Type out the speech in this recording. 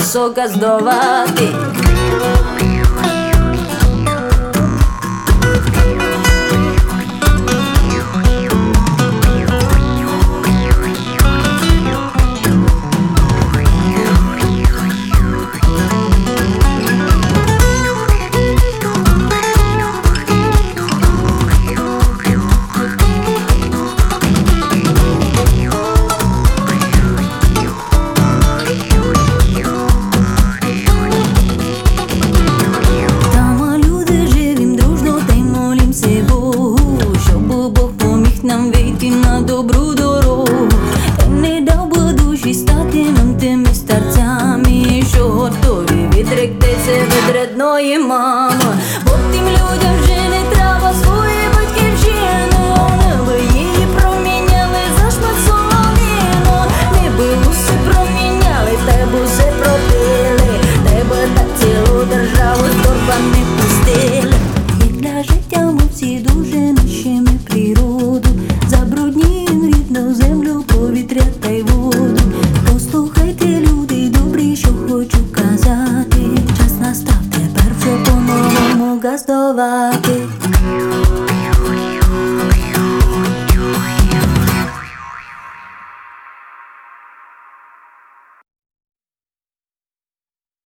м'ясо газдувати. Нам вийти на добру дорогу, та не дав би душі стати нам тими старцями, що готові відректися від рідної мами. Бо тим людям вже не треба свої батьківщини, вони би її проміняли за шмат соломіну. Ми би усе проміняли, та б усе пропили, та б так цілу державу з торбами пустили. І для життя ми всі дуже нищимо природу, забруднюємо рідну землю, повітря та й воду. Послухайте, люди добрі, що хочу казати, час настав тепер вже по-новому газдувати.